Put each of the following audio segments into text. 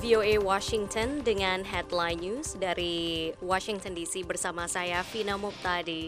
VOA Washington dengan headline news dari Washington DC bersama saya Vina Muqtadi.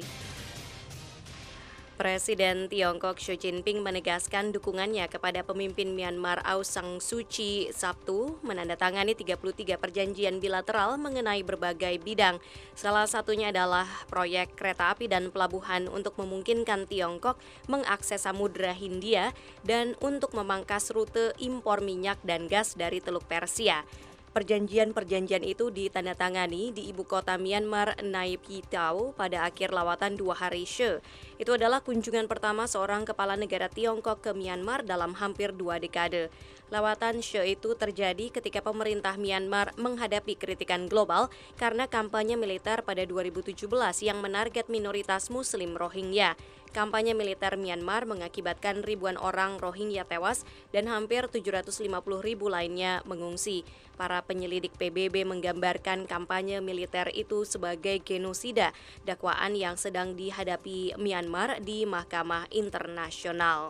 Presiden Tiongkok Xi Jinping menegaskan dukungannya kepada pemimpin Myanmar Aung San Suu Kyi Sabtu menandatangani 33 perjanjian bilateral mengenai berbagai bidang. Salah satunya adalah proyek kereta api dan pelabuhan untuk memungkinkan Tiongkok mengakses Samudra Hindia dan untuk memangkas rute impor minyak dan gas dari Teluk Persia. Perjanjian-perjanjian itu ditandatangani di ibu kota Myanmar, Nay Pyi Taw, pada akhir lawatan 2 hari Xi. Itu adalah kunjungan pertama seorang kepala negara Tiongkok ke Myanmar dalam hampir 2 dekade. Lawatan Xi itu terjadi ketika pemerintah Myanmar menghadapi kritikan global karena kampanye militer pada 2017 yang menarget minoritas Muslim Rohingya. Kampanye militer Myanmar mengakibatkan ribuan orang Rohingya tewas dan hampir 750.000 lainnya mengungsi. Para penyelidik PBB menggambarkan kampanye militer itu sebagai genosida, dakwaan yang sedang dihadapi Myanmar di Mahkamah Internasional.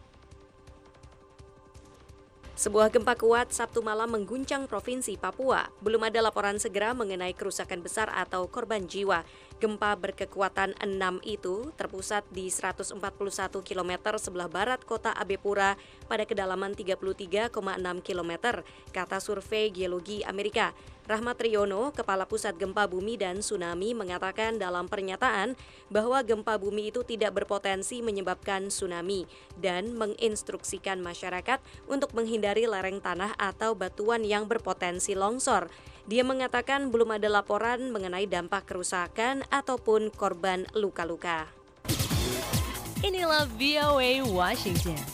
Sebuah gempa kuat Sabtu malam mengguncang Provinsi Papua. Belum ada laporan segera mengenai kerusakan besar atau korban jiwa. Gempa berkekuatan 6 itu terpusat di 141 km sebelah barat kota Abepura pada kedalaman 33,6 km, kata survei geologi Amerika. Rahmat Riono, Kepala Pusat Gempa Bumi dan Tsunami, mengatakan dalam pernyataan bahwa gempa bumi itu tidak berpotensi menyebabkan tsunami dan menginstruksikan masyarakat untuk menghindari lereng tanah atau batuan yang berpotensi longsor. Dia mengatakan belum ada laporan mengenai dampak kerusakan ataupun korban luka-luka. Inilah VOA Washington.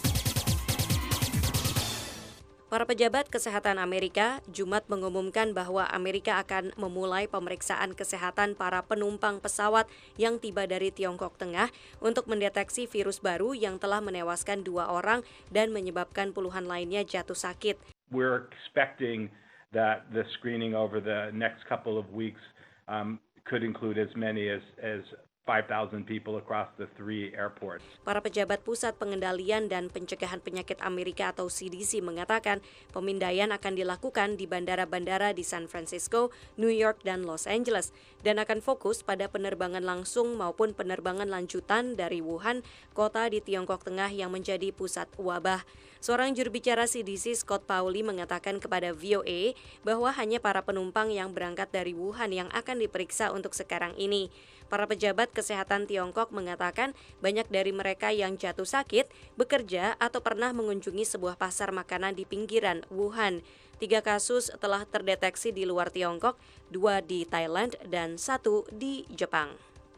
Para pejabat kesehatan Amerika Jumat mengumumkan bahwa Amerika akan memulai pemeriksaan kesehatan para penumpang pesawat yang tiba dari Tiongkok Tengah untuk mendeteksi virus baru yang telah menewaskan 2 orang dan menyebabkan puluhan lainnya jatuh sakit. We're expecting that the screening over the next couple of weeks could include as many as 5,000 people across the 3 airports. Para pejabat Pusat Pengendalian dan Pencegahan Penyakit Amerika atau CDC mengatakan pemindaian akan dilakukan di bandara-bandara di San Francisco, New York, dan Los Angeles dan akan fokus pada penerbangan langsung maupun penerbangan lanjutan dari Wuhan, kota di Tiongkok Tengah yang menjadi pusat wabah. Seorang juru bicara CDC Scott Pauli mengatakan kepada VOA bahwa hanya para penumpang yang berangkat dari Wuhan yang akan diperiksa untuk sekarang ini. Para pejabat kesehatan Tiongkok mengatakan banyak dari mereka yang jatuh sakit, bekerja, atau pernah mengunjungi sebuah pasar makanan di pinggiran Wuhan. 3 kasus telah terdeteksi di luar Tiongkok, 2 di Thailand, dan 1 di Jepang.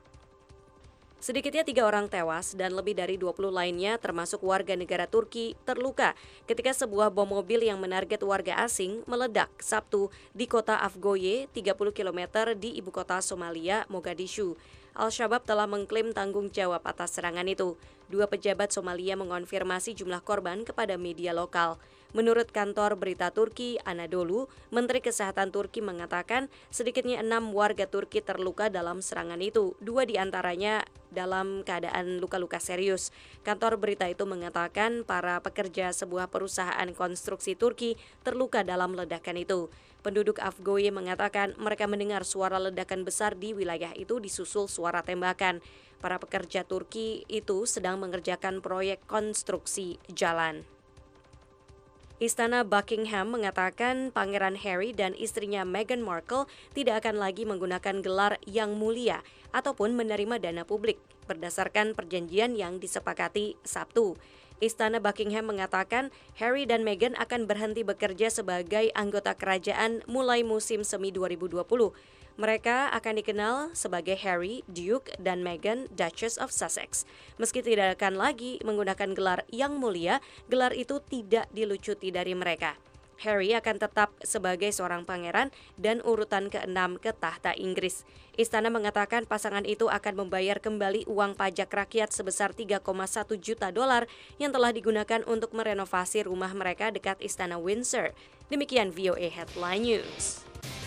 Sedikitnya 3 orang tewas dan lebih dari 20 lainnya termasuk warga negara Turki terluka ketika sebuah bom mobil yang menarget warga asing meledak Sabtu di kota Afgoye, 30 km di ibu kota Somalia, Mogadishu. Al-Shabaab telah mengklaim tanggung jawab atas serangan itu. 2 pejabat Somalia mengonfirmasi jumlah korban kepada media lokal. Menurut kantor berita Turki Anadolu, Menteri Kesehatan Turki mengatakan sedikitnya 6 warga Turki terluka dalam serangan itu, 2 diantaranya dalam keadaan luka-luka serius. Kantor berita itu mengatakan para pekerja sebuah perusahaan konstruksi Turki terluka dalam ledakan itu. Penduduk Afgoye mengatakan mereka mendengar suara ledakan besar di wilayah itu disusul suara tembakan. Para pekerja Turki itu sedang mengerjakan proyek konstruksi jalan. Istana Buckingham mengatakan Pangeran Harry dan istrinya Meghan Markle tidak akan lagi menggunakan gelar Yang Mulia ataupun menerima dana publik berdasarkan perjanjian yang disepakati Sabtu. Istana Buckingham mengatakan Harry dan Meghan akan berhenti bekerja sebagai anggota kerajaan mulai musim semi 2020. Mereka akan dikenal sebagai Harry, Duke, dan Meghan, Duchess of Sussex. Meski tidak akan lagi menggunakan gelar Yang Mulia, gelar itu tidak dilucuti dari mereka. Harry akan tetap sebagai seorang pangeran dan urutan ke-6 ke tahta Inggris. Istana mengatakan pasangan itu akan membayar kembali uang pajak rakyat sebesar $3,1 juta yang telah digunakan untuk merenovasi rumah mereka dekat Istana Windsor. Demikian VOA Headline News.